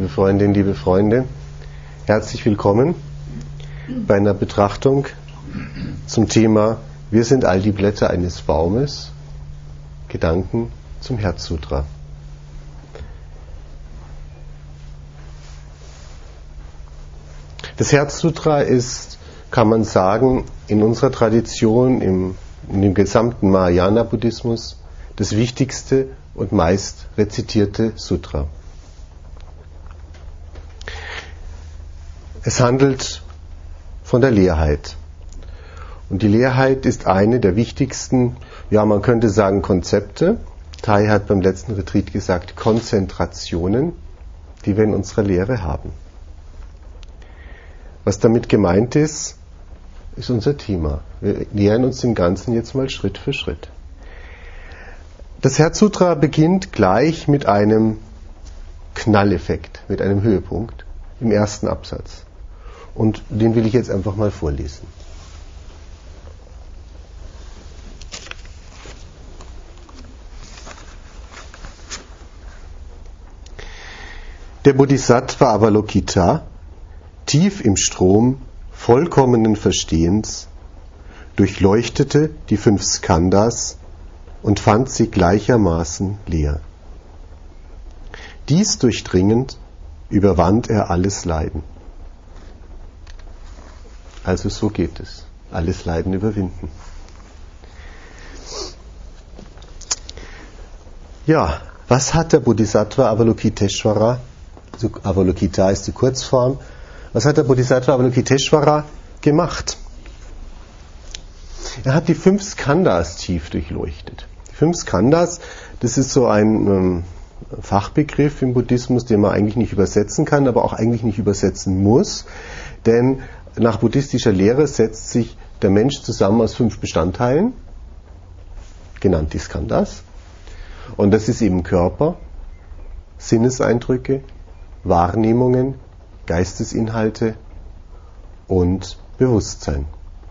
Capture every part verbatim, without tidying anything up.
Liebe Freundinnen, liebe Freunde, herzlich willkommen bei einer Betrachtung zum Thema Wir sind all die Blätter eines Baumes, Gedanken zum Herzsutra. Das Herzsutra ist, kann man sagen, in unserer Tradition, im, in dem gesamten Mahayana-Buddhismus, das wichtigste und meist rezitierte Sutra. Es handelt von der Leerheit. Und die Leerheit ist eine der wichtigsten, ja man könnte sagen Konzepte, Tai hat beim letzten Retreat gesagt, Konzentrationen, die wir in unserer Lehre haben. Was damit gemeint ist, ist unser Thema. Wir nähern uns dem Ganzen jetzt mal Schritt für Schritt. Das Herzsutra beginnt gleich mit einem Knalleffekt, mit einem Höhepunkt im ersten Absatz. Und den will ich jetzt einfach mal vorlesen. Der Bodhisattva Avalokita, tief im Strom vollkommenen Verstehens, durchleuchtete die fünf Skandhas und fand sie gleichermaßen leer. Dies durchdringend überwand er alles Leiden. Also so geht es. Alles Leiden überwinden. Ja, was hat der Bodhisattva Avalokiteshvara, also Avalokita ist die Kurzform, was hat der Bodhisattva Avalokiteshvara gemacht? Er hat die fünf Skandhas tief durchleuchtet. Die fünf Skandhas, das ist so ein ähm, Fachbegriff im Buddhismus, den man eigentlich nicht übersetzen kann, aber auch eigentlich nicht übersetzen muss, denn nach buddhistischer Lehre setzt sich der Mensch zusammen aus fünf Bestandteilen, genannt die Skandhas, und das ist eben Körper, Sinneseindrücke, Wahrnehmungen, Geistesinhalte und Bewusstsein.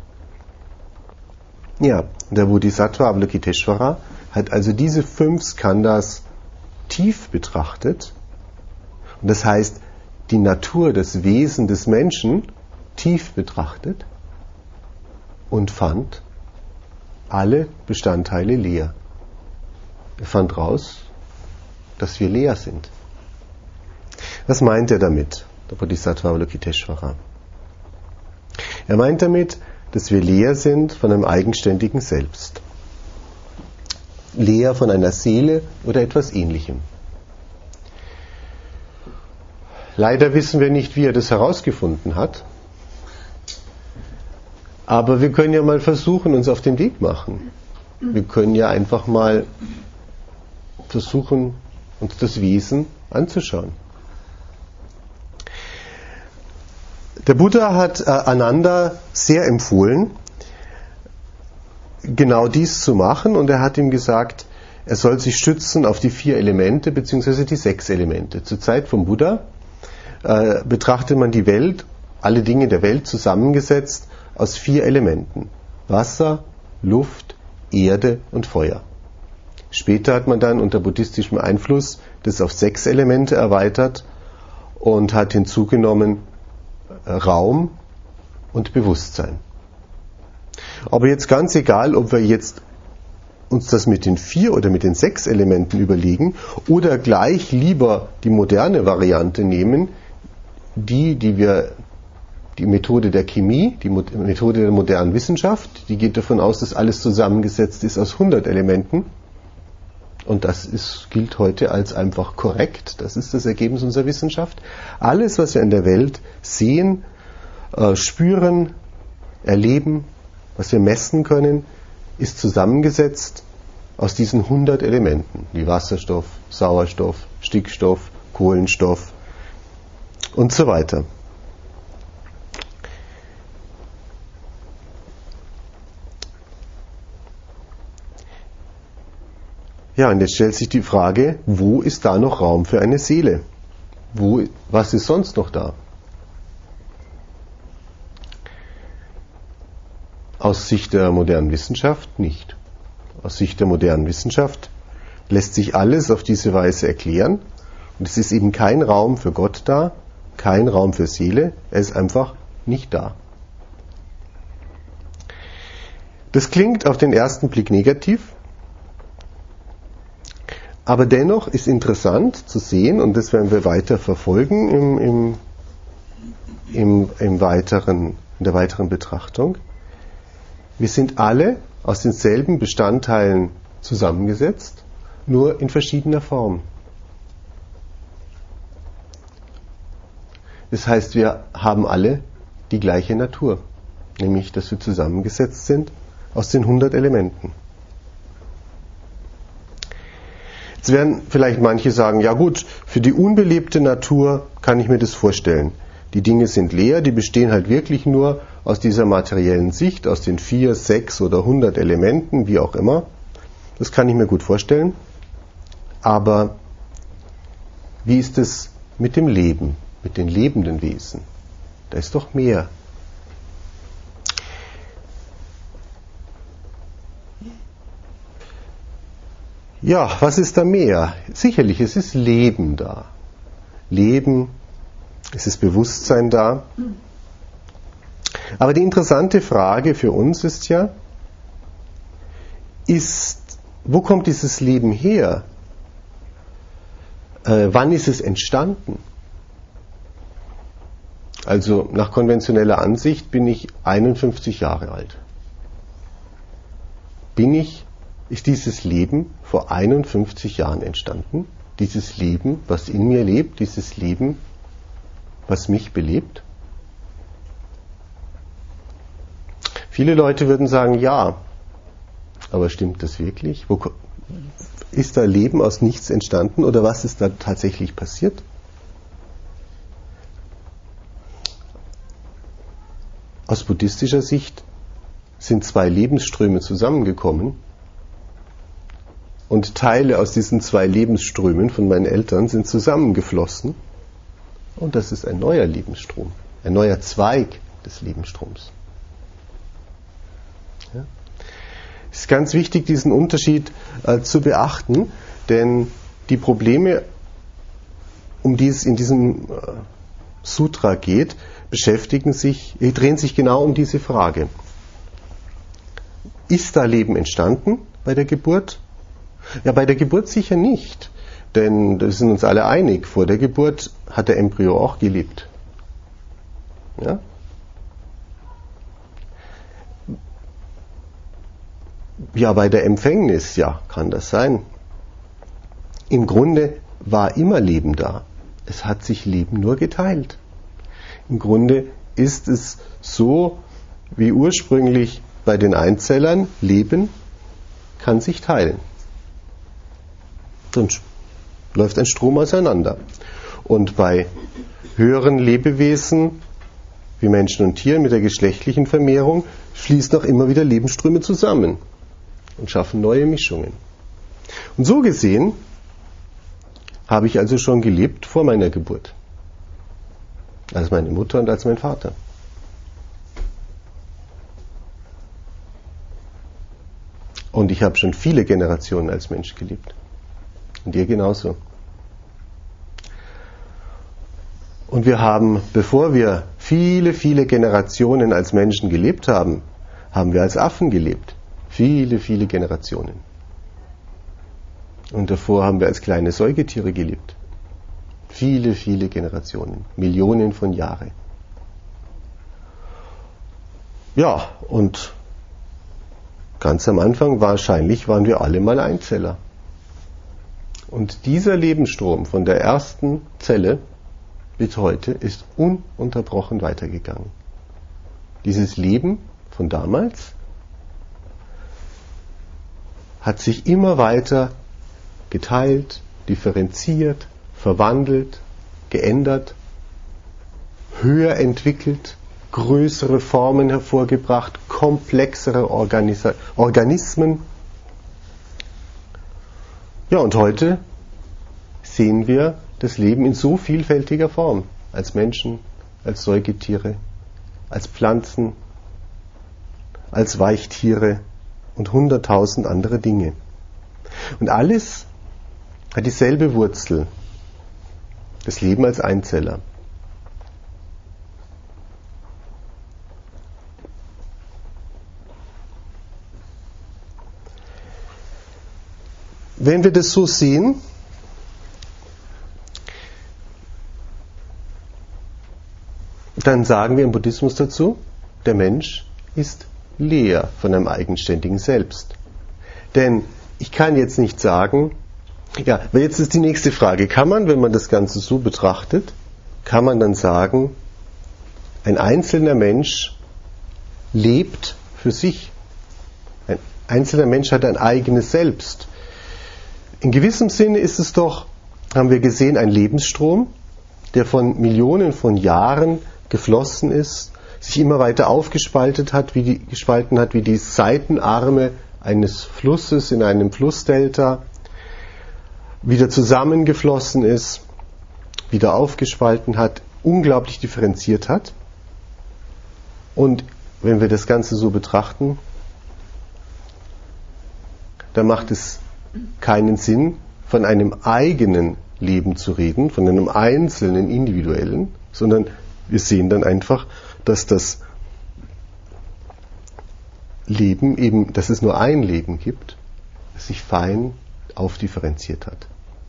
Ja, der Bodhisattva Avalokiteshvara hat also diese fünf Skandhas tief betrachtet, und das heißt, die Natur, das Wesen des Menschen tief betrachtet und fand alle Bestandteile leer. Er fand raus, dass wir leer sind. Was meint er damit, der Bodhisattva Avalokiteshvara? Er meint damit, dass wir leer sind von einem eigenständigen Selbst. Leer von einer Seele oder etwas Ähnlichem. Leider wissen wir nicht, wie er das herausgefunden hat. Aber wir können ja mal versuchen, uns auf den Weg machen. Wir können ja einfach mal versuchen, uns das Wesen anzuschauen. Der Buddha hat äh, Ananda sehr empfohlen, genau dies zu machen, und er hat ihm gesagt, er soll sich stützen auf die vier Elemente bzw. die sechs Elemente. Zur Zeit vom Buddha äh, betrachtet man die Welt, alle Dinge der Welt zusammengesetzt aus vier Elementen: Wasser, Luft, Erde und Feuer. Später hat man dann unter buddhistischem Einfluss das auf sechs Elemente erweitert und hat hinzugenommen Raum und Bewusstsein. Aber jetzt ganz egal, ob wir jetzt uns das mit den vier oder mit den sechs Elementen überlegen oder gleich lieber die moderne Variante nehmen, die, die wir die Methode der Chemie, die Methode der modernen Wissenschaft, die geht davon aus, dass alles zusammengesetzt ist aus hundert Elementen. Und das ist, gilt heute als einfach korrekt. Das ist das Ergebnis unserer Wissenschaft. Alles, was wir in der Welt sehen, äh, spüren, erleben, was wir messen können, ist zusammengesetzt aus diesen hundert Elementen. Wie Wasserstoff, Sauerstoff, Stickstoff, Kohlenstoff und so weiter. Ja, und jetzt stellt sich die Frage, wo ist da noch Raum für eine Seele? Wo, was ist sonst noch da? Aus Sicht der modernen Wissenschaft nicht. Aus Sicht der modernen Wissenschaft lässt sich alles auf diese Weise erklären Und es ist eben kein Raum für Gott da, kein Raum für Seele, er ist einfach nicht da. Das klingt auf den ersten Blick negativ, aber dennoch ist interessant zu sehen, und das werden wir weiter verfolgen im, im, im, im weiteren, in der weiteren Betrachtung. Wir sind alle aus denselben Bestandteilen zusammengesetzt, nur in verschiedener Form. Das heißt, wir haben alle die gleiche Natur, nämlich, dass wir zusammengesetzt sind aus den hundert Elementen. Jetzt werden vielleicht manche sagen, ja gut, für die unbelebte Natur kann ich mir das vorstellen. Die Dinge sind leer, die bestehen halt wirklich nur aus dieser materiellen Sicht, aus den vier, sechs oder hundert Elementen, wie auch immer. Das kann ich mir gut vorstellen. Aber wie ist es mit dem Leben, mit den lebenden Wesen? Da ist doch mehr. Ja, was ist da mehr? Sicherlich, es ist Leben da. Leben, es ist Bewusstsein da. Aber die interessante Frage für uns ist ja, ist, wo kommt dieses Leben her? Äh, wann ist es entstanden? Also nach konventioneller Ansicht bin ich einundfünfzig Jahre alt. Bin ich Ist dieses Leben vor einundfünfzig Jahren entstanden? Dieses Leben, was in mir lebt, dieses Leben, was mich belebt? Viele Leute würden sagen, ja. Aber stimmt das wirklich? Wo, ist da Leben aus nichts entstanden oder was ist da tatsächlich passiert? Aus buddhistischer Sicht sind zwei Lebensströme zusammengekommen. Und Teile aus diesen zwei Lebensströmen von meinen Eltern sind zusammengeflossen. Und das ist ein neuer Lebensstrom, ein neuer Zweig des Lebensstroms. Ja. Es ist ganz wichtig, diesen Unterschied äh, zu beachten, denn die Probleme, um die es in diesem äh, Sutra geht, beschäftigen sich, äh, drehen sich genau um diese Frage. Ist da Leben entstanden bei der Geburt? Ja, bei der Geburt sicher nicht, denn wir sind uns alle einig, vor der Geburt hat der Embryo auch gelebt. Ja? Ja, bei der Empfängnis, ja, kann das sein. Im Grunde war immer Leben da. Es hat sich Leben nur geteilt. Im Grunde ist es so, wie ursprünglich bei den Einzellern, Leben kann sich teilen. Dann läuft ein Strom auseinander. Und bei höheren Lebewesen, wie Menschen und Tieren mit der geschlechtlichen Vermehrung, fließen auch immer wieder Lebensströme zusammen und schaffen neue Mischungen. Und so gesehen habe ich also schon gelebt vor meiner Geburt. Als meine Mutter und als mein Vater. Und ich habe schon viele Generationen als Mensch gelebt. Und ihr genauso. Und wir haben, bevor wir viele, viele Generationen als Menschen gelebt haben, haben wir als Affen gelebt. Viele, viele Generationen. Und davor haben wir als kleine Säugetiere gelebt. Viele, viele Generationen. Millionen von Jahren. Ja, und ganz am Anfang wahrscheinlich waren wir alle mal Einzeller. Und dieser Lebensstrom von der ersten Zelle bis heute ist ununterbrochen weitergegangen. Dieses Leben von damals hat sich immer weiter geteilt, differenziert, verwandelt, geändert, höher entwickelt, größere Formen hervorgebracht, komplexere Organisa- Organismen. Ja, und heute sehen wir das Leben in so vielfältiger Form, als Menschen, als Säugetiere, als Pflanzen, als Weichtiere und hunderttausend andere Dinge. Und alles hat dieselbe Wurzel, Das Leben als Einzeller. Wenn wir das so sehen, dann sagen wir im Buddhismus dazu, der Mensch ist leer von einem eigenständigen Selbst. Denn ich kann jetzt nicht sagen, ja, aber jetzt ist die nächste Frage, kann man, wenn man das Ganze so betrachtet, kann man dann sagen, ein einzelner Mensch lebt für sich. Ein einzelner Mensch hat ein eigenes Selbst. In gewissem Sinne ist es doch, haben wir gesehen, ein Lebensstrom, der von Millionen von Jahren geflossen ist, sich immer weiter aufgespaltet hat, wie die, gespalten hat, wie die Seitenarme eines Flusses in einem Flussdelta, wieder zusammengeflossen ist, wieder aufgespalten hat, unglaublich differenziert hat. Und wenn wir das Ganze so betrachten, dann macht es keinen Sinn, von einem eigenen Leben zu reden, von einem einzelnen, individuellen, sondern wir sehen dann einfach, dass das Leben eben, dass es nur ein Leben gibt, das sich fein aufdifferenziert hat.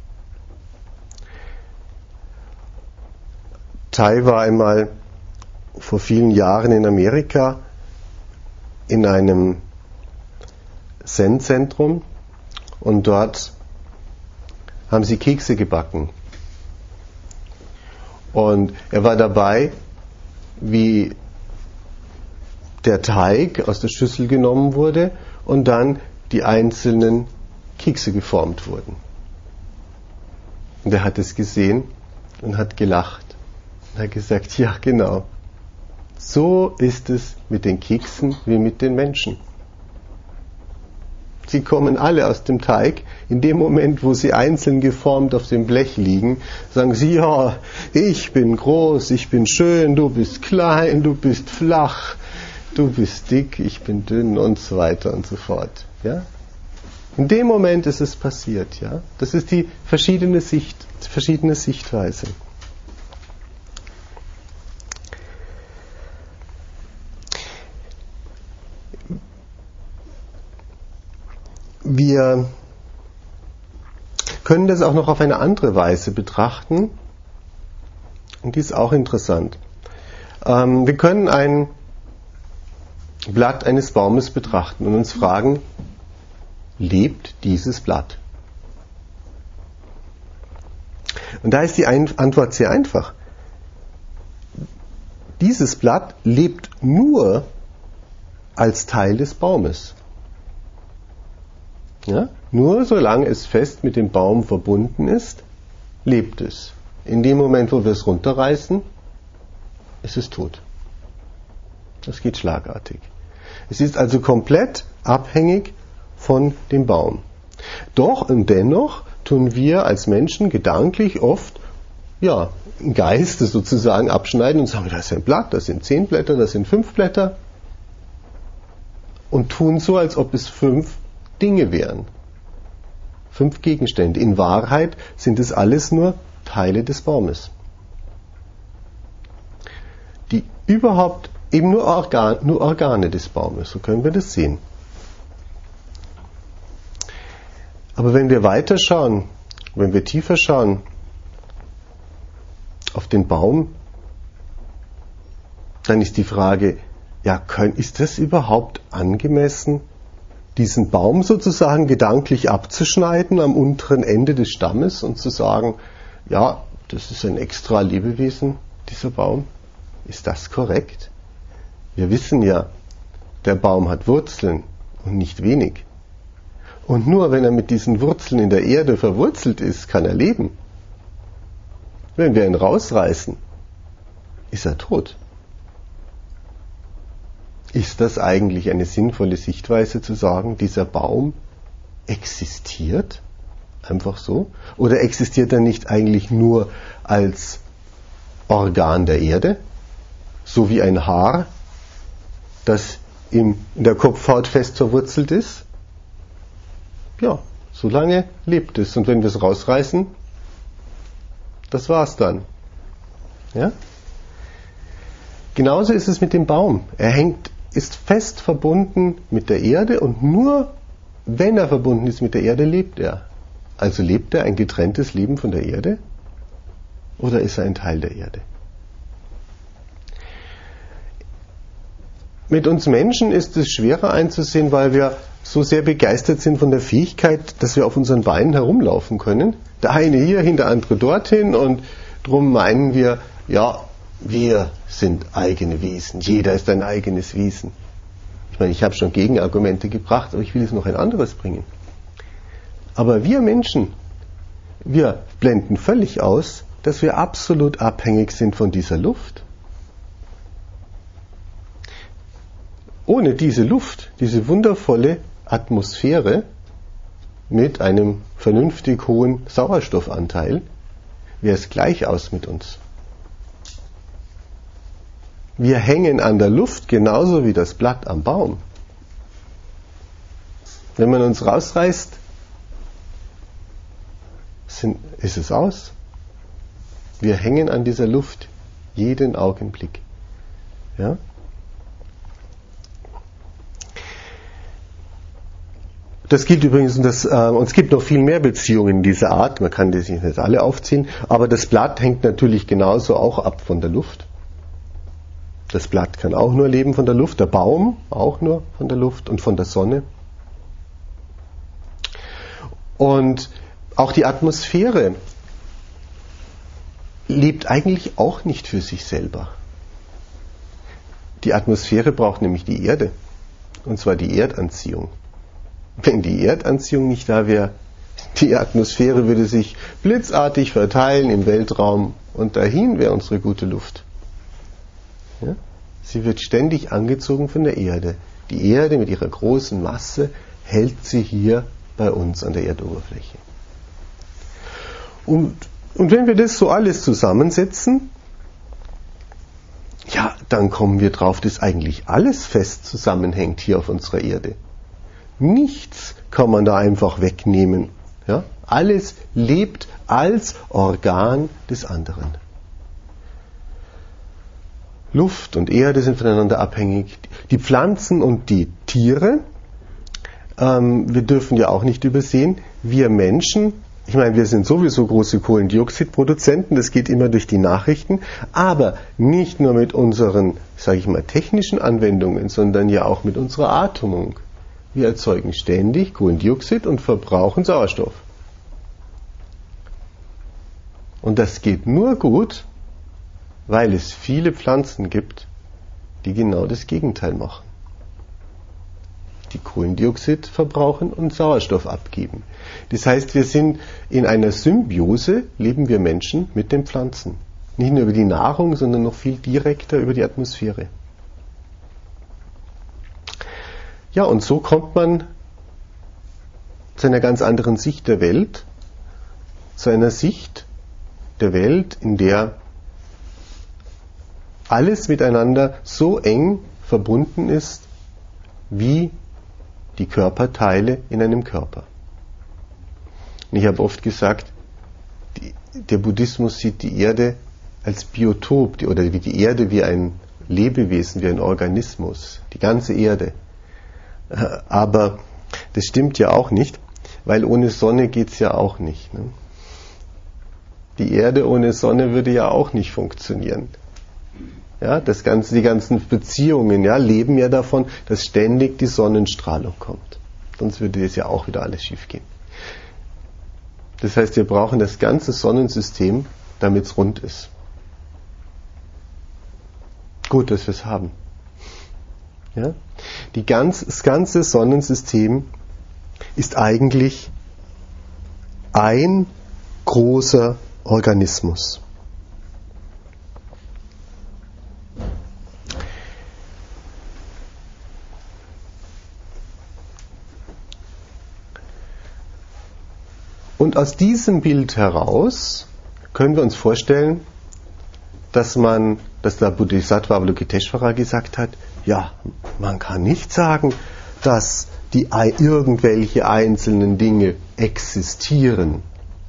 Thay war einmal vor vielen Jahren in Amerika in einem Zen-Zentrum und dort haben sie Kekse gebacken. Und er war dabei, wie der Teig aus der Schüssel genommen wurde und dann die einzelnen Kekse geformt wurden. Und er hat es gesehen und hat gelacht und hat gesagt, ja genau, so ist es mit den Keksen wie mit den Menschen. Sie kommen alle aus dem Teig. In dem Moment, wo sie einzeln geformt auf dem Blech liegen, sagen sie, ja, ich bin groß, ich bin schön, du bist klein, du bist flach, du bist dick, ich bin dünn und so weiter und so fort. Ja? In dem Moment ist es passiert. Ja? Das ist die verschiedene Sicht, verschiedene Sichtweise. Wir können das auch noch auf eine andere Weise betrachten und die ist auch interessant. Ähm, wir können ein Blatt eines Baumes betrachten und uns fragen, lebt dieses Blatt? Und da ist die Antwort sehr einfach. Dieses Blatt lebt nur als Teil des Baumes. Ja? Nur solange es fest mit dem Baum verbunden ist, lebt es. In dem Moment, wo wir es runterreißen, ist es tot. Das geht schlagartig. Es ist also komplett abhängig von dem Baum. Doch und dennoch tun wir als Menschen gedanklich oft, ja, im Geiste sozusagen abschneiden und sagen, das ist ein Blatt, das sind zehn Blätter, das sind fünf Blätter und tun so, als ob es fünf Dinge wären. Fünf Gegenstände. In Wahrheit sind es alles nur Teile des Baumes. Die überhaupt eben nur, Organ, nur Organe des Baumes. So können wir das sehen. Aber wenn wir weiter schauen, wenn wir tiefer schauen auf den Baum, dann ist die Frage, ja, ist das überhaupt angemessen, diesen Baum sozusagen gedanklich abzuschneiden am unteren Ende des Stammes und zu sagen, ja, das ist ein extra Lebewesen, dieser Baum. Ist das korrekt? Wir wissen ja, der Baum hat Wurzeln und nicht wenig. Und nur wenn er mit diesen Wurzeln in der Erde verwurzelt ist, kann er leben. Wenn wir ihn rausreißen, ist er tot. Ist das eigentlich eine sinnvolle Sichtweise zu sagen, dieser Baum existiert? Einfach so? Oder existiert er nicht eigentlich nur als Organ der Erde? So wie ein Haar, das in der Kopfhaut fest verwurzelt ist? Ja, so lange lebt es. Und wenn wir es rausreißen, das war's dann. Ja? Genauso ist es mit dem Baum. Er hängt, ist fest verbunden mit der Erde und nur wenn er verbunden ist mit der Erde, lebt er. Also lebt er ein getrenntes Leben von der Erde oder ist er ein Teil der Erde? Mit uns Menschen ist es schwerer einzusehen, weil wir so sehr begeistert sind von der Fähigkeit, dass wir auf unseren Beinen herumlaufen können. Der eine hierhin, der andere dorthin und darum meinen wir, ja, wir sind eigene Wesen. Jeder ist ein eigenes Wesen. Ich meine, ich habe schon Gegenargumente gebracht, aber ich will jetzt noch ein anderes bringen. Aber wir Menschen, wir blenden völlig aus, dass wir absolut abhängig sind von dieser Luft. Ohne diese Luft, diese wundervolle Atmosphäre mit einem vernünftig hohen Sauerstoffanteil, wäre es gleich aus mit uns. Wir hängen an der Luft genauso wie das Blatt am Baum. Wenn man uns rausreißt, sind, ist es aus. Wir hängen an dieser Luft jeden Augenblick. Ja? Das gilt übrigens, und, das, äh, und es gibt noch viel mehr Beziehungen dieser Art, man kann die sich nicht alle aufziehen, aber das Blatt hängt natürlich genauso auch ab von der Luft. Das Blatt kann auch nur leben von der Luft, der Baum auch nur von der Luft und von der Sonne. Und auch die Atmosphäre lebt eigentlich auch nicht für sich selber. Die Atmosphäre braucht nämlich die Erde, und zwar die Erdanziehung. Wenn die Erdanziehung nicht da wäre, die Atmosphäre würde sich blitzartig verteilen im Weltraum und dahin wäre unsere gute Luft. Ja? Sie wird ständig angezogen von der Erde. Die Erde mit ihrer großen Masse hält sie hier bei uns an der Erdoberfläche. Und, und wenn wir das so alles zusammensetzen, ja, dann kommen wir drauf, dass eigentlich alles fest zusammenhängt hier auf unserer Erde. Nichts kann man da einfach wegnehmen. Ja? Alles lebt als Organ des anderen. Luft und Erde sind voneinander abhängig. Die Pflanzen und die Tiere, ähm, wir dürfen ja auch nicht übersehen, wir Menschen, ich meine, wir sind sowieso große Kohlendioxidproduzenten, das geht immer durch die Nachrichten, aber nicht nur mit unseren, sage ich mal, technischen Anwendungen, sondern ja auch mit unserer Atmung. Wir erzeugen ständig Kohlendioxid und verbrauchen Sauerstoff. Und das geht nur gut, weil es viele Pflanzen gibt, die genau das Gegenteil machen. Die Kohlendioxid verbrauchen und Sauerstoff abgeben. Das heißt, wir sind in einer Symbiose, leben wir Menschen mit den Pflanzen. Nicht nur über die Nahrung, sondern noch viel direkter über die Atmosphäre. Ja, und so kommt man zu einer ganz anderen Sicht der Welt, zu einer Sicht der Welt, in der alles miteinander so eng verbunden ist, wie die Körperteile in einem Körper. Und ich habe oft gesagt, die, der Buddhismus sieht die Erde als Biotop, die, oder wie die Erde wie ein Lebewesen, wie ein Organismus, die ganze Erde. Aber das stimmt ja auch nicht, weil ohne Sonne geht es ja auch nicht. Ne? Die Erde ohne Sonne würde ja auch nicht funktionieren. Ja, das ganze, die ganzen Beziehungen ja, leben ja davon, dass ständig die Sonnenstrahlung kommt. Sonst würde das ja auch wieder alles schief gehen. Das heißt, wir brauchen das ganze Sonnensystem, damit es rund ist. Gut, dass wir es haben. Ja? Die ganz, das ganze Sonnensystem ist eigentlich ein großer Organismus. Und aus diesem Bild heraus können wir uns vorstellen, dass man, dass der Bodhisattva Avalokiteshvara gesagt hat, ja, man kann nicht sagen, dass die irgendwelche einzelnen Dinge existieren.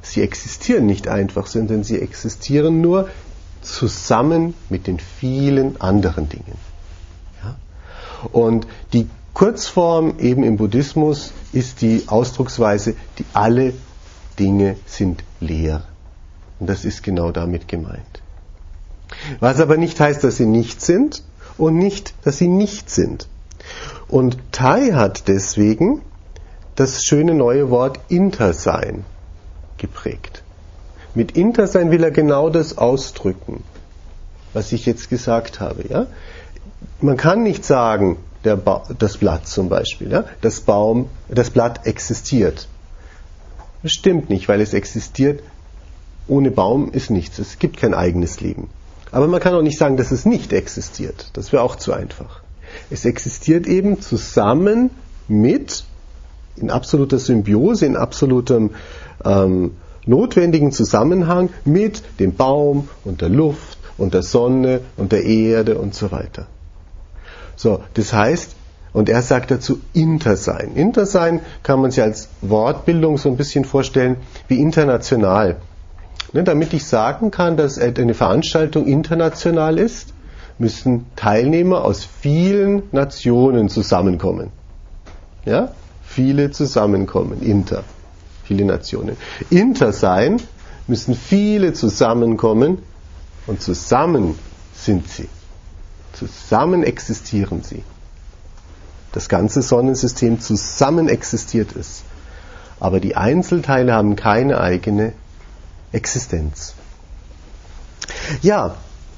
Sie existieren nicht einfach, sondern sie existieren nur zusammen mit den vielen anderen Dingen. Ja? Und die Kurzform eben im Buddhismus ist die Ausdrucksweise, die alle Dinge sind leer. Und das ist genau damit gemeint. Was aber nicht heißt, dass sie nicht sind und nicht, dass sie nicht sind. Und Thay hat deswegen das schöne neue Wort Intersein geprägt. Mit Intersein will er genau das ausdrücken, was ich jetzt gesagt habe. Ja? Man kann nicht sagen, der ba- das Blatt zum Beispiel, ja? das, Baum, das Blatt existiert. Das stimmt nicht, weil es existiert. Ohne Baum ist nichts. Es gibt kein eigenes Leben. Aber man kann auch nicht sagen, dass es nicht existiert. Das wäre auch zu einfach. Es existiert eben zusammen mit, in absoluter Symbiose, in absolutem ähm, notwendigen Zusammenhang mit dem Baum und der Luft und der Sonne und der Erde und so weiter. So, das heißt, und er sagt dazu Intersein. Intersein kann man sich als Wortbildung so ein bisschen vorstellen wie international. Ne, damit ich sagen kann, dass eine Veranstaltung international ist, müssen Teilnehmer aus vielen Nationen zusammenkommen. Ja? Viele zusammenkommen, inter, viele Nationen. Intersein müssen viele zusammenkommen und zusammen sind sie. Zusammen existieren sie. Das ganze Sonnensystem zusammen existiert es. Aber die Einzelteile haben keine eigene Existenz. Ja.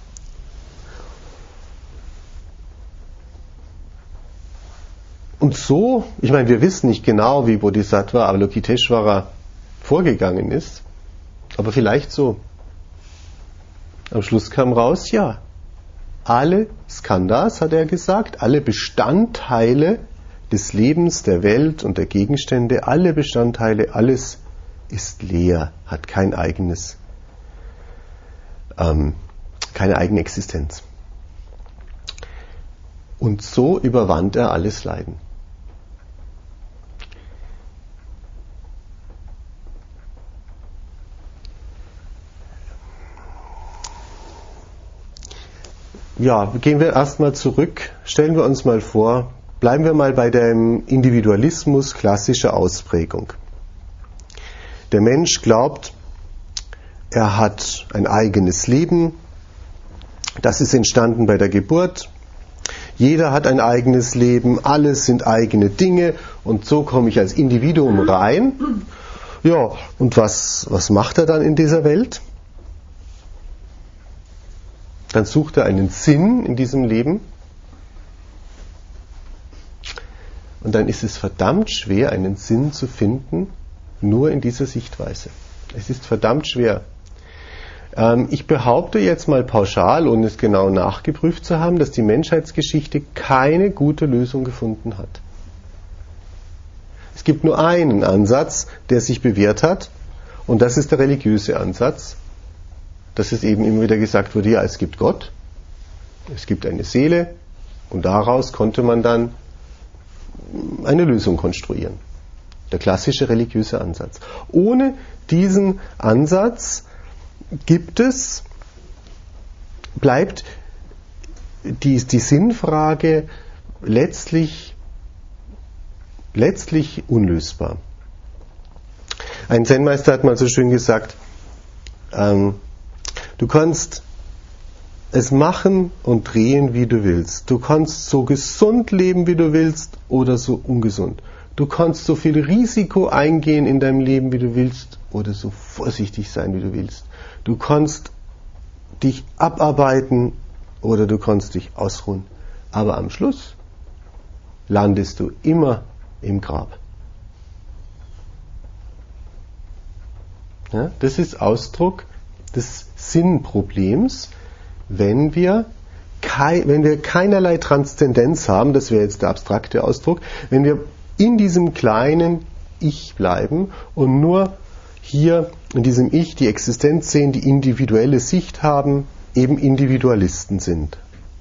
Und so, ich meine, wir wissen nicht genau, wie Bodhisattva Avalokiteshvara vorgegangen ist, aber vielleicht so. Am Schluss kam raus, ja, alle Skandhas, hat er gesagt, alle Bestandteile des Lebens, der Welt und der Gegenstände, alle Bestandteile, alles ist leer, hat kein eigenes, ähm, keine eigene Existenz. Und so überwand er alles Leiden. Ja, gehen wir erstmal zurück, stellen wir uns mal vor, bleiben wir mal bei dem Individualismus klassischer Ausprägung. Der Mensch glaubt, er hat ein eigenes Leben, das ist entstanden bei der Geburt. Jeder hat ein eigenes Leben, alles sind eigene Dinge und so komme ich als Individuum rein. Ja, und was, was macht er dann in dieser Welt? Dann sucht er einen Sinn in diesem Leben. Und dann ist es verdammt schwer, einen Sinn zu finden, nur in dieser Sichtweise. Es ist verdammt schwer. Ähm, ich behaupte jetzt mal pauschal, ohne es genau nachgeprüft zu haben, dass die Menschheitsgeschichte keine gute Lösung gefunden hat. Es gibt nur einen Ansatz, der sich bewährt hat, und das ist der religiöse Ansatz. Dass es eben immer wieder gesagt wurde, ja, es gibt Gott, es gibt eine Seele und daraus konnte man dann eine Lösung konstruieren. Der klassische religiöse Ansatz. Ohne diesen Ansatz gibt es, bleibt die, die Sinnfrage letztlich, letztlich unlösbar. Ein Zen-Meister hat mal so schön gesagt, ähm, du kannst es machen und drehen, wie du willst. Du kannst so gesund leben, wie du willst, oder so ungesund. Du kannst so viel Risiko eingehen in deinem Leben, wie du willst, oder so vorsichtig sein, wie du willst. Du kannst dich abarbeiten, oder du kannst dich ausruhen. Aber am Schluss landest du immer im Grab. Ja, das ist Ausdruck des Sinnproblems, wenn wir, kei, wenn wir keinerlei Transzendenz haben, das wäre jetzt der abstrakte Ausdruck, wenn wir in diesem kleinen Ich bleiben und nur hier in diesem Ich die Existenz sehen, die individuelle Sicht haben, eben Individualisten sind,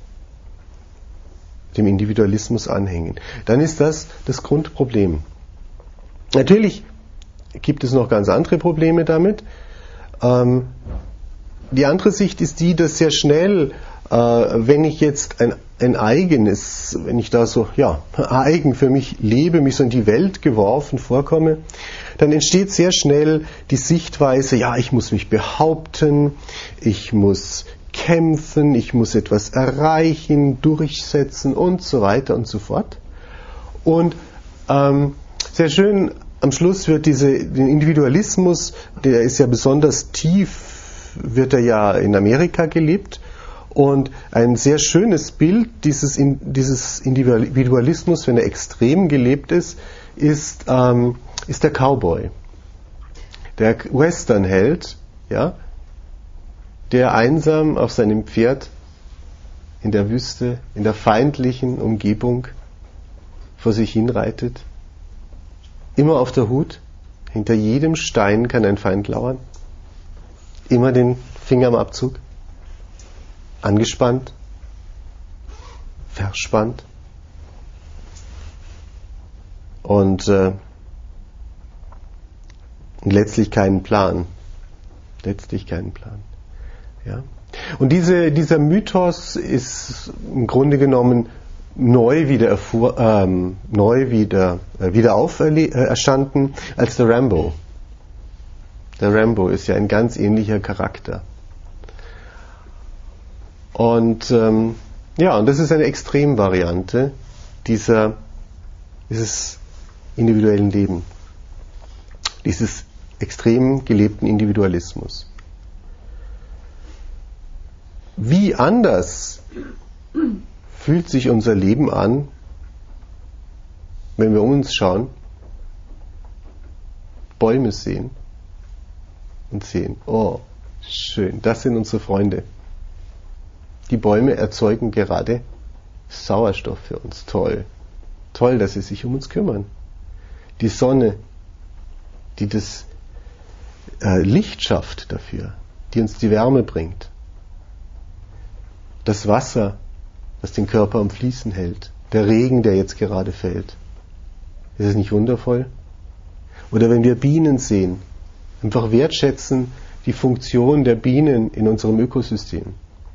dem Individualismus anhängen, dann ist das das Grundproblem. Natürlich gibt es noch ganz andere Probleme damit. Ähm, die andere Sicht ist die, dass sehr schnell, äh, wenn ich jetzt ein, ein eigenes, wenn ich da so, ja, eigen für mich lebe, mich so in die Welt geworfen vorkomme, dann entsteht sehr schnell die Sichtweise, ja, ich muss mich behaupten, ich muss kämpfen, ich muss etwas erreichen, durchsetzen und so weiter und so fort. Und ähm, sehr schön, am Schluss wird diese, den Individualismus, der ist ja besonders tief, wird er ja in Amerika gelebt. Und ein sehr schönes Bild dieses, dieses Individualismus, wenn er extrem gelebt ist, ist, ähm, ist der Cowboy. Der Westernheld, ja, der einsam auf seinem Pferd in der Wüste, in der feindlichen Umgebung vor sich hinreitet. Immer auf der Hut, hinter jedem Stein kann ein Feind lauern. Immer den Finger am Abzug. Angespannt, verspannt. Und äh, letztlich keinen Plan. Letztlich keinen Plan. Ja? Und diese, dieser Mythos ist im Grunde genommen neu wieder, erfuhr, ähm, neu wieder, äh, wieder auferstanden als der Rambo. Der Rambo ist ja ein ganz ähnlicher Charakter. Und ähm, ja, und das ist eine Extremvariante dieser, dieses individuellen Leben, dieses extrem gelebten Individualismus. Wie anders fühlt sich unser Leben an, wenn wir um uns schauen, Bäume sehen und sehen, oh, schön, das sind unsere Freunde. Die Bäume erzeugen gerade Sauerstoff für uns. Toll. Toll, dass sie sich um uns kümmern. Die Sonne, die das äh, Licht schafft dafür, die uns die Wärme bringt. Das Wasser, das den Körper am Fließen hält. Der Regen, der jetzt gerade fällt. Ist es nicht wundervoll? Oder wenn wir Bienen sehen, einfach wertschätzen die Funktion der Bienen in unserem Ökosystem.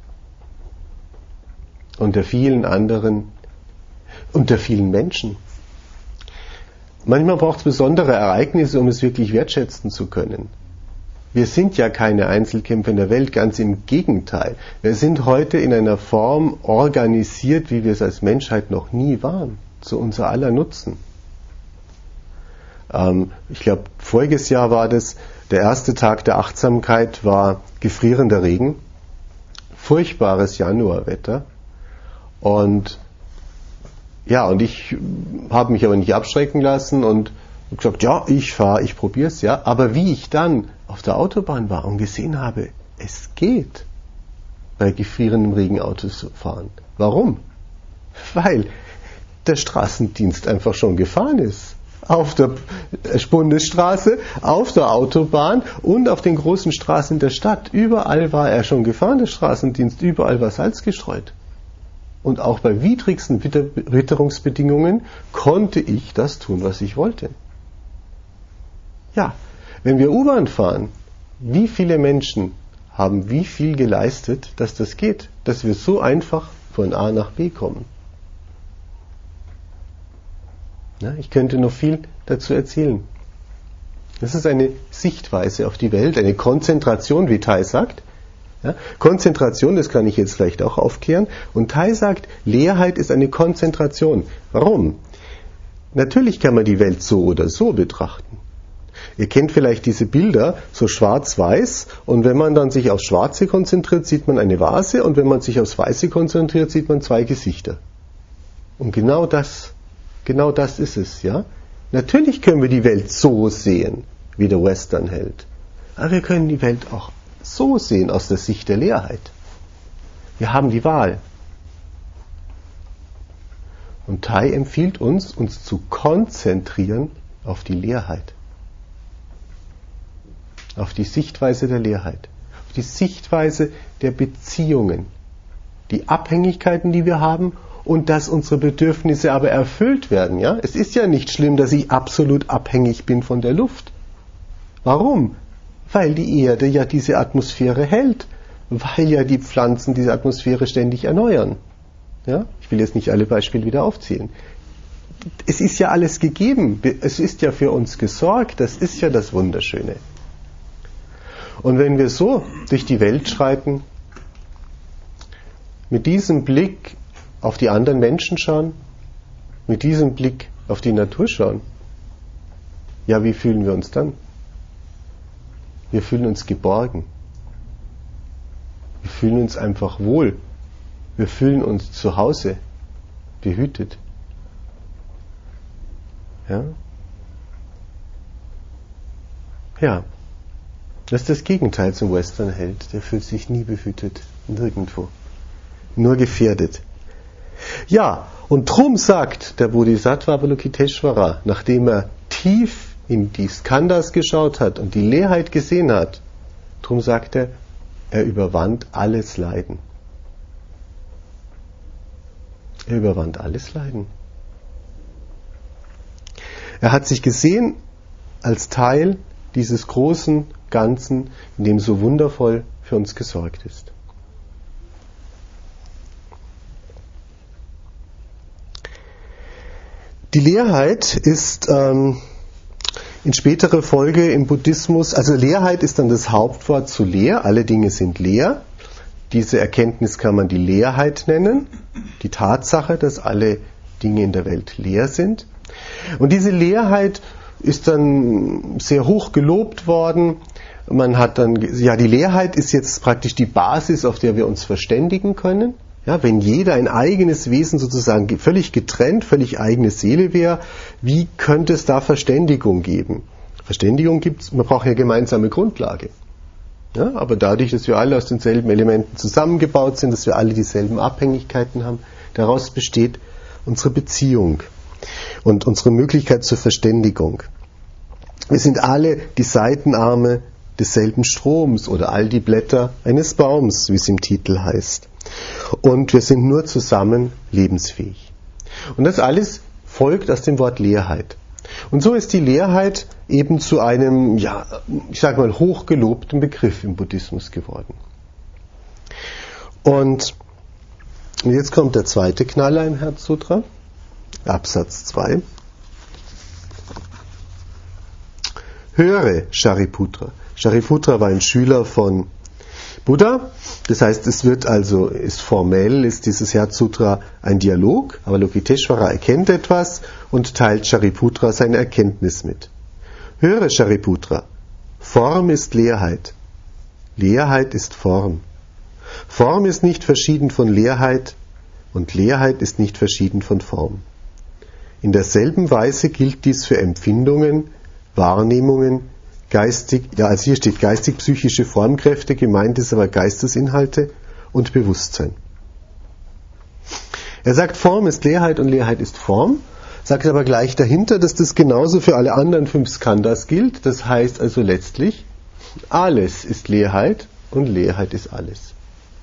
Und der vielen anderen und der vielen Menschen. Manchmal braucht es besondere Ereignisse, um es wirklich wertschätzen zu können. Wir sind ja keine Einzelkämpfer in der Welt, ganz im Gegenteil. Wir sind heute in einer Form organisiert, wie wir es als Menschheit noch nie waren, zu unser aller Nutzen. Ähm, ich glaube, voriges Jahr war das, der erste Tag der Achtsamkeit war gefrierender Regen, furchtbares Januarwetter. Und ja, und ich habe mich aber nicht abschrecken lassen und gesagt, ja, ich fahre, ich probiere es, ja. Aber wie ich dann auf der Autobahn war und gesehen habe, es geht, bei gefrierendem Regen Auto zu fahren. Warum? Weil der Straßendienst einfach schon gefahren ist. Auf der Bundesstraße, auf der Autobahn und auf den großen Straßen der Stadt. Überall war er schon gefahren, der Straßendienst, überall war Salz gestreut. Und auch bei widrigsten Witterungsbedingungen konnte ich das tun, was ich wollte. Ja, wenn wir U-Bahn fahren, wie viele Menschen haben wie viel geleistet, dass das geht, dass wir so einfach von A nach B kommen. Ja, ich könnte noch viel dazu erzählen. Das ist eine Sichtweise auf die Welt, eine Konzentration, wie Thay sagt. Ja, Konzentration, das kann ich jetzt vielleicht auch aufklären. Und Thay sagt, Leerheit ist eine Konzentration. Warum? Natürlich kann man die Welt so oder so betrachten. Ihr kennt vielleicht diese Bilder, so schwarz-weiß, und wenn man dann sich aufs Schwarze konzentriert, sieht man eine Vase, und wenn man sich aufs Weiße konzentriert, sieht man zwei Gesichter. Und genau das, genau das ist es, ja. Natürlich können wir die Welt so sehen, wie der Westernheld. Aber wir können die Welt auch so sehen aus der Sicht der Leerheit. Wir haben die Wahl. Und Thay empfiehlt uns, uns zu konzentrieren auf die Leerheit. Auf die Sichtweise der Leerheit. Auf die Sichtweise der Beziehungen. Die Abhängigkeiten, die wir haben, und dass unsere Bedürfnisse aber erfüllt werden. Ja? Es ist ja nicht schlimm, dass ich absolut abhängig bin von der Luft. Warum? Weil die Erde ja diese Atmosphäre hält, weil ja die Pflanzen diese Atmosphäre ständig erneuern. Ja? Ich will jetzt nicht alle Beispiele wieder aufzählen. Es ist ja alles gegeben, es ist ja für uns gesorgt, das ist ja das Wunderschöne. Und wenn wir so durch die Welt schreiten, mit diesem Blick auf die anderen Menschen schauen, mit diesem Blick auf die Natur schauen, ja, wie fühlen wir uns dann? Wir fühlen uns geborgen. Wir fühlen uns einfach wohl. Wir fühlen uns zu Hause, behütet. Ja? Ja. Das ist das Gegenteil zum Western-Held. Der fühlt sich nie behütet. Nirgendwo. Nur gefährdet. Ja, und drum sagt der Bodhisattva Avalokiteshvara, nachdem er tief in die Skandhas geschaut hat und die Leerheit gesehen hat, drum sagt er, er überwand alles Leiden. Er überwand alles Leiden. Er hat sich gesehen als Teil dieses großen Ganzen, in dem so wundervoll für uns gesorgt ist. Die Leerheit ist ähm, in späterer Folge im Buddhismus, also Leerheit ist dann das Hauptwort zu leer, alle Dinge sind leer. Diese Erkenntnis kann man die Leerheit nennen, die Tatsache, dass alle Dinge in der Welt leer sind. Und diese Leerheit ist dann sehr hoch gelobt worden. Man hat dann, ja, die Leerheit ist jetzt praktisch die Basis, auf der wir uns verständigen können. Ja, wenn jeder ein eigenes Wesen sozusagen völlig getrennt, völlig eigene Seele wäre, wie könnte es da Verständigung geben? Verständigung gibt's, man braucht ja gemeinsame Grundlage. Ja, aber dadurch, dass wir alle aus denselben Elementen zusammengebaut sind, dass wir alle dieselben Abhängigkeiten haben, daraus besteht unsere Beziehung und unsere Möglichkeit zur Verständigung. Wir sind alle die Seitenarme desselben Stroms oder all die Blätter eines Baums, wie es im Titel heißt. Und wir sind nur zusammen lebensfähig. Und das alles folgt aus dem Wort Leerheit. Und so ist die Leerheit eben zu einem, ja, ich sage mal, hochgelobten Begriff im Buddhismus geworden. Und jetzt kommt der zweite Knaller im Herzsutra, Absatz zwei. Höre, Shariputra. Shariputra war ein Schüler von Buddha. Das heißt, es wird also, ist formell, ist dieses Herzsutra ein Dialog. Avalokiteshvara erkennt etwas und teilt Shariputra seine Erkenntnis mit. Höre, Shariputra, Form ist Leerheit. Leerheit ist Form. Form ist nicht verschieden von Leerheit und Leerheit ist nicht verschieden von Form. In derselben Weise gilt dies für Empfindungen, Wahrnehmungen, geistig, ja, also hier steht geistig-psychische Formkräfte, gemeint ist aber Geistesinhalte und Bewusstsein. Er sagt, Form ist Leerheit und Leerheit ist Form, sagt aber gleich dahinter, dass das genauso für alle anderen fünf Skandhas gilt. Das heißt also letztlich, alles ist Leerheit und Leerheit ist alles.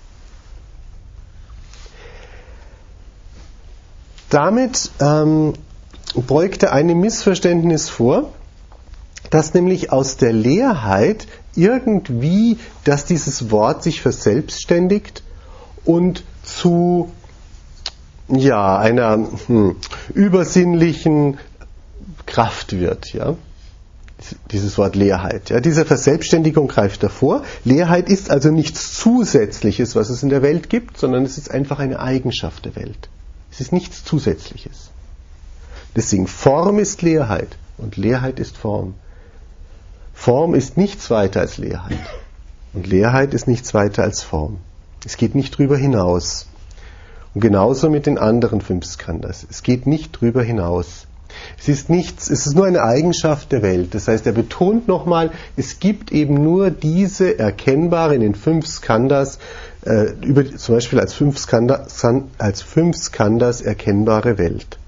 Damit ähm, beugt er einem Missverständnis vor, dass nämlich aus der Leerheit irgendwie, dass dieses Wort sich verselbstständigt und zu ja, einer hm, übersinnlichen Kraft wird. Ja? Dieses Wort Leerheit. Ja? Diese Verselbstständigung greift davor. Leerheit ist also nichts Zusätzliches, was es in der Welt gibt, sondern es ist einfach eine Eigenschaft der Welt. Es ist nichts Zusätzliches. Deswegen Form ist Leerheit und Leerheit ist Form. Form ist nichts weiter als Leerheit. Und Leerheit ist nichts weiter als Form. Es geht nicht drüber hinaus. Und genauso mit den anderen fünf Skandhas. Es geht nicht drüber hinaus. Es ist nichts, es ist nur eine Eigenschaft der Welt. Das heißt, er betont nochmal, es gibt eben nur diese erkennbare in den fünf Skandhas, äh, über, zum Beispiel als fünf Skandhas, als fünf Skandhas erkennbare Welt.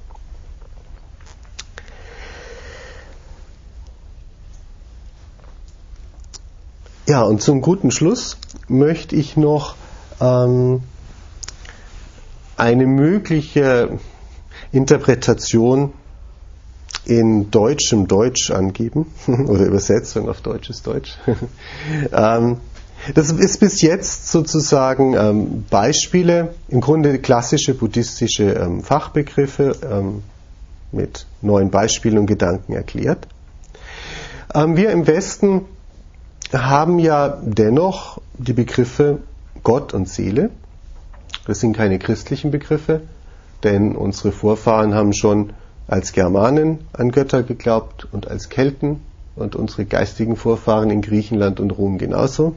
Ja, und zum guten Schluss möchte ich noch ähm, eine mögliche Interpretation in deutschem Deutsch angeben oder Übersetzung auf deutsches Deutsch. ähm, das ist bis jetzt sozusagen ähm, Beispiele, im Grunde klassische buddhistische ähm, Fachbegriffe ähm, mit neuen Beispielen und Gedanken erklärt. Ähm, wir im Westen haben ja dennoch die Begriffe Gott und Seele. Das sind keine christlichen Begriffe, denn unsere Vorfahren haben schon als Germanen an Götter geglaubt und als Kelten und unsere geistigen Vorfahren in Griechenland und Rom genauso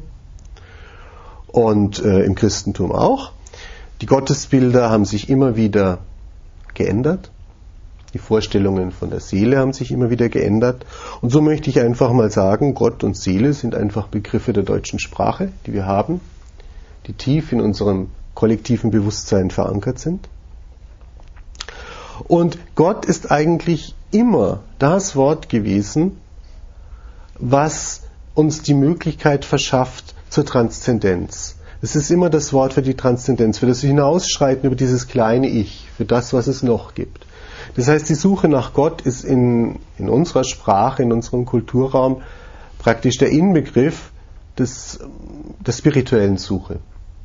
und äh, im Christentum auch. Die Gottesbilder haben sich immer wieder geändert. Die Vorstellungen von der Seele haben sich immer wieder geändert. Und so möchte ich einfach mal sagen, Gott und Seele sind einfach Begriffe der deutschen Sprache, die wir haben, die tief in unserem kollektiven Bewusstsein verankert sind. Und Gott ist eigentlich immer das Wort gewesen, was uns die Möglichkeit verschafft zur Transzendenz. Es ist immer das Wort für die Transzendenz, für das Hinausschreiten über dieses kleine Ich, für das, was es noch gibt. Das heißt, die Suche nach Gott ist in, in unserer Sprache, in unserem Kulturraum praktisch der Inbegriff des, der spirituellen Suche.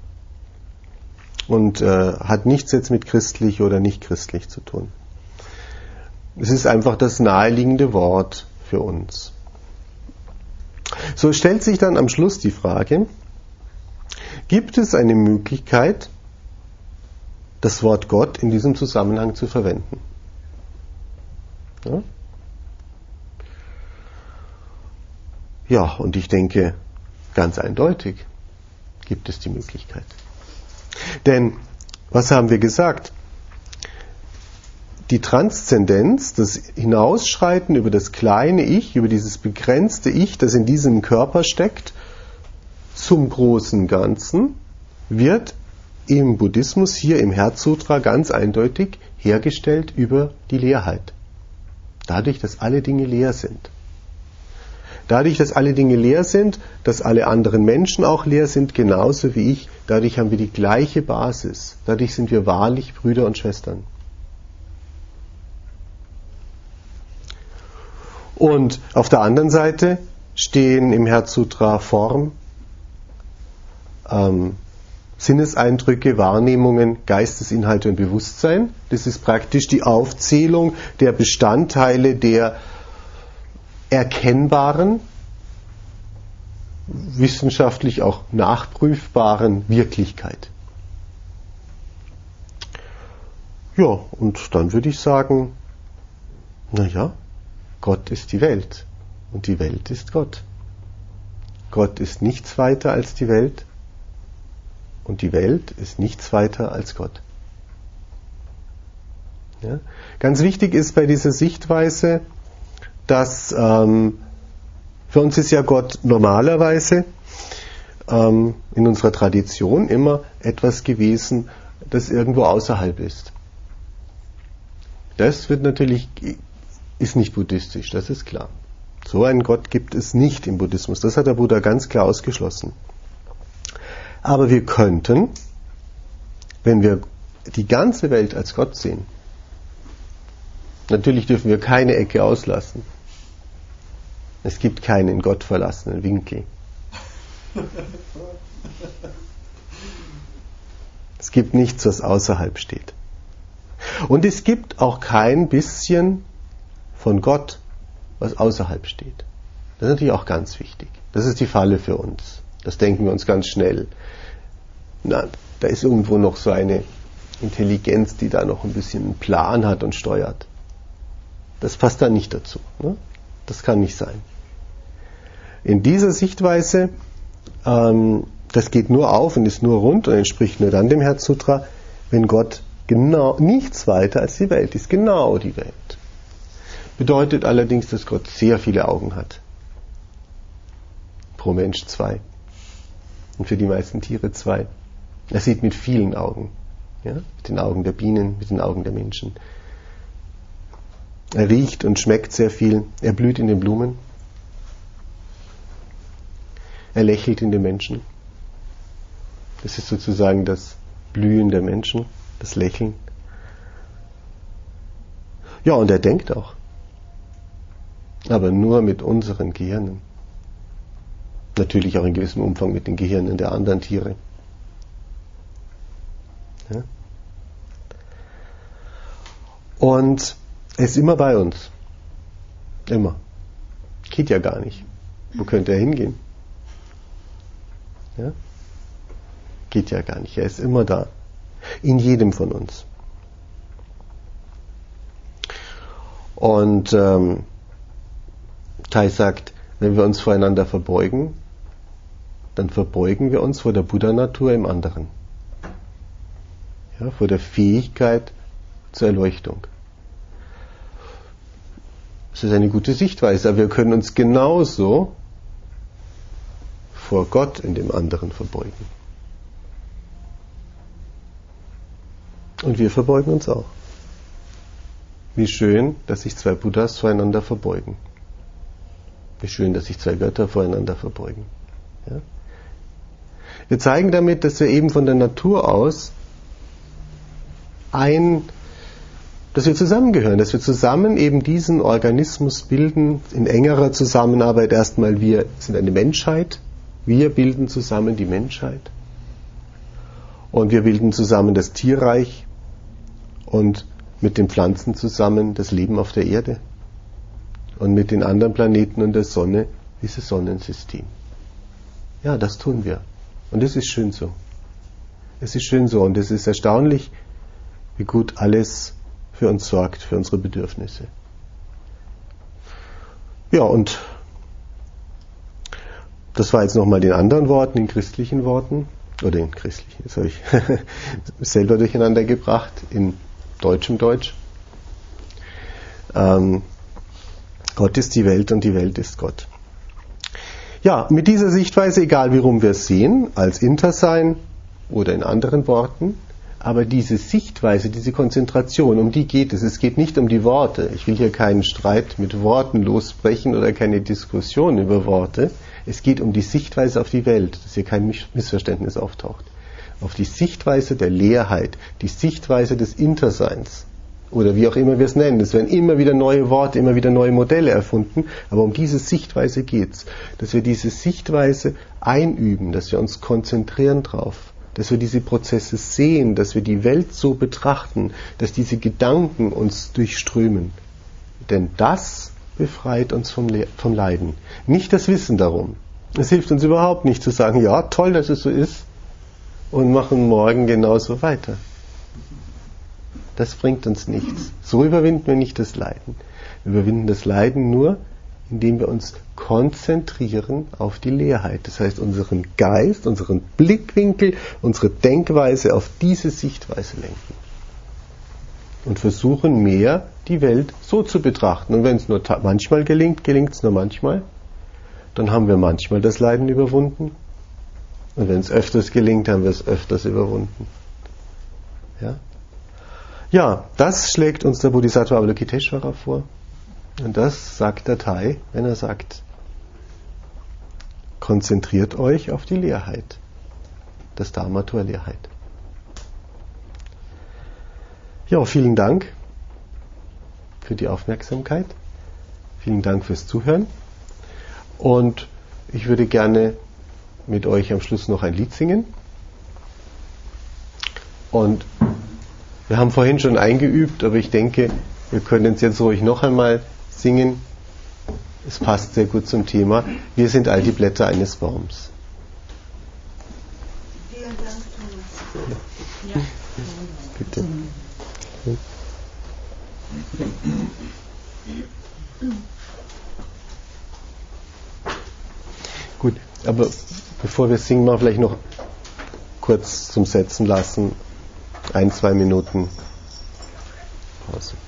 Und äh, hat nichts jetzt mit christlich oder nicht christlich zu tun. Es ist einfach das naheliegende Wort für uns. So stellt sich dann am Schluss die Frage, gibt es eine Möglichkeit, das Wort Gott in diesem Zusammenhang zu verwenden? Ja, ja und ich denke, ganz eindeutig gibt es die Möglichkeit. Denn, was haben wir gesagt? Die Transzendenz, das Hinausschreiten über das kleine Ich, über dieses begrenzte Ich, das in diesem Körper steckt, zum großen Ganzen, wird im Buddhismus, hier im Herzsutra, ganz eindeutig hergestellt über die Leerheit. Dadurch, dass alle Dinge leer sind. Dadurch, dass alle Dinge leer sind, dass alle anderen Menschen auch leer sind, genauso wie ich, dadurch haben wir die gleiche Basis. Dadurch sind wir wahrlich Brüder und Schwestern. Und auf der anderen Seite stehen im Herzsutra Form, ähm, Sinneseindrücke, Wahrnehmungen, Geistesinhalte und Bewusstsein. Das ist praktisch die Aufzählung der Bestandteile der erkennbaren, wissenschaftlich auch nachprüfbaren Wirklichkeit. Ja, und dann würde ich sagen, naja, Gott ist die Welt und die Welt ist Gott. Gott ist nichts weiter als die Welt und die Welt ist nichts weiter als Gott. Ja? Ganz wichtig ist bei dieser Sichtweise, dass ähm, für uns ist ja Gott normalerweise ähm, in unserer Tradition immer etwas gewesen, das irgendwo außerhalb ist. Das wird natürlich, ist nicht buddhistisch, das ist klar. So einen Gott gibt es nicht im Buddhismus, das hat der Buddha ganz klar ausgeschlossen. Aber wir könnten, wenn wir die ganze Welt als Gott sehen, natürlich dürfen wir keine Ecke auslassen. Es gibt keinen gottverlassenen Winkel. Es gibt nichts, was außerhalb steht. Und es gibt auch kein bisschen von Gott, was außerhalb steht. Das ist natürlich auch ganz wichtig. Das ist die Falle für uns. Das denken wir uns ganz schnell. Na, da ist irgendwo noch so eine Intelligenz, die da noch ein bisschen einen Plan hat und steuert. Das passt da nicht dazu. Ne? Das kann nicht sein. In dieser Sichtweise, ähm, das geht nur auf und ist nur rund und entspricht nur dann dem Herzsutra, wenn Gott genau nichts weiter als die Welt ist, genau die Welt. Bedeutet allerdings, dass Gott sehr viele Augen hat. Pro Mensch zwei. Und für die meisten Tiere zwei. Er sieht mit vielen Augen. Ja? Mit den Augen der Bienen, mit den Augen der Menschen. Er riecht und schmeckt sehr viel. Er blüht in den Blumen. Er lächelt in den Menschen. Das ist sozusagen das Blühen der Menschen, das Lächeln. Ja, und er denkt auch. Aber nur mit unseren Gehirnen. Natürlich auch in gewissem Umfang mit den Gehirnen der anderen Tiere. Ja? Und er ist immer bei uns. Immer. Geht ja gar nicht. Wo könnte er hingehen? Ja? Geht ja gar nicht. Er ist immer da. In jedem von uns. Und ähm, Tai sagt, wenn wir uns voreinander verbeugen, dann verbeugen wir uns vor der Buddha-Natur im anderen. Ja, vor der Fähigkeit zur Erleuchtung. Das ist eine gute Sichtweise, aber wir können uns genauso vor Gott in dem anderen verbeugen. Und wir verbeugen uns auch. Wie schön, dass sich zwei Buddhas voreinander verbeugen. Wie schön, dass sich zwei Götter voreinander verbeugen. Ja? Wir zeigen damit, dass wir eben von der Natur aus ein, dass wir zusammengehören, dass wir zusammen eben diesen Organismus bilden, in engerer Zusammenarbeit erstmal. Wir sind eine Menschheit, wir bilden zusammen die Menschheit und wir bilden zusammen das Tierreich und mit den Pflanzen zusammen das Leben auf der Erde und mit den anderen Planeten und der Sonne dieses Sonnensystem. Ja, das tun wir. Und es ist schön so. Es ist schön so und es ist erstaunlich, wie gut alles für uns sorgt, für unsere Bedürfnisse. Ja, und das war jetzt nochmal den anderen Worten, den christlichen Worten, oder den christlichen, das habe ich selber durcheinander gebracht, in deutschem Deutsch. Ähm, Gott ist die Welt und die Welt ist Gott. Ja, mit dieser Sichtweise, egal wie rum wir es sehen, als Intersein oder in anderen Worten, aber diese Sichtweise, diese Konzentration, um die geht es. Es geht nicht um die Worte. Ich will hier keinen Streit mit Worten losbrechen oder keine Diskussion über Worte. Es geht um die Sichtweise auf die Welt, dass hier kein Missverständnis auftaucht. Auf die Sichtweise der Leerheit, die Sichtweise des Interseins. Oder wie auch immer wir es nennen. Es werden immer wieder neue Worte, immer wieder neue Modelle erfunden. Aber um diese Sichtweise geht es. Dass wir diese Sichtweise einüben, dass wir uns konzentrieren drauf. Dass wir diese Prozesse sehen, dass wir die Welt so betrachten, dass diese Gedanken uns durchströmen. Denn das befreit uns vom, Le- vom Leiden. Nicht das Wissen darum. Es hilft uns überhaupt nicht zu sagen, ja, toll, dass es so ist, und machen morgen genauso weiter. Das bringt uns nichts. So überwinden wir nicht das Leiden. Wir überwinden das Leiden nur, indem wir uns konzentrieren auf die Leerheit. Das heißt, unseren Geist, unseren Blickwinkel, unsere Denkweise auf diese Sichtweise lenken. Und versuchen mehr, die Welt so zu betrachten. Und wenn es nur ta- manchmal gelingt, gelingt es nur manchmal, dann haben wir manchmal das Leiden überwunden. Und wenn es öfters gelingt, haben wir es öfters überwunden. Ja? Ja, das schlägt uns der Bodhisattva Avalokiteshvara vor. Und das sagt der Tai, wenn er sagt, konzentriert euch auf die Leerheit. Das Dharma-Tor Leerheit. Ja, vielen Dank für die Aufmerksamkeit. Vielen Dank fürs Zuhören. Und ich würde gerne mit euch am Schluss noch ein Lied singen. Und wir haben vorhin schon eingeübt, aber ich denke, wir können es jetzt ruhig noch einmal singen. Es passt sehr gut zum Thema. Wir sind all die Blätter eines Baums. Vielen Dank, Thomas. Ja. Bitte. Gut, aber bevor wir singen, mal vielleicht noch kurz zum Setzen lassen. Ein, zwei Minuten Pause.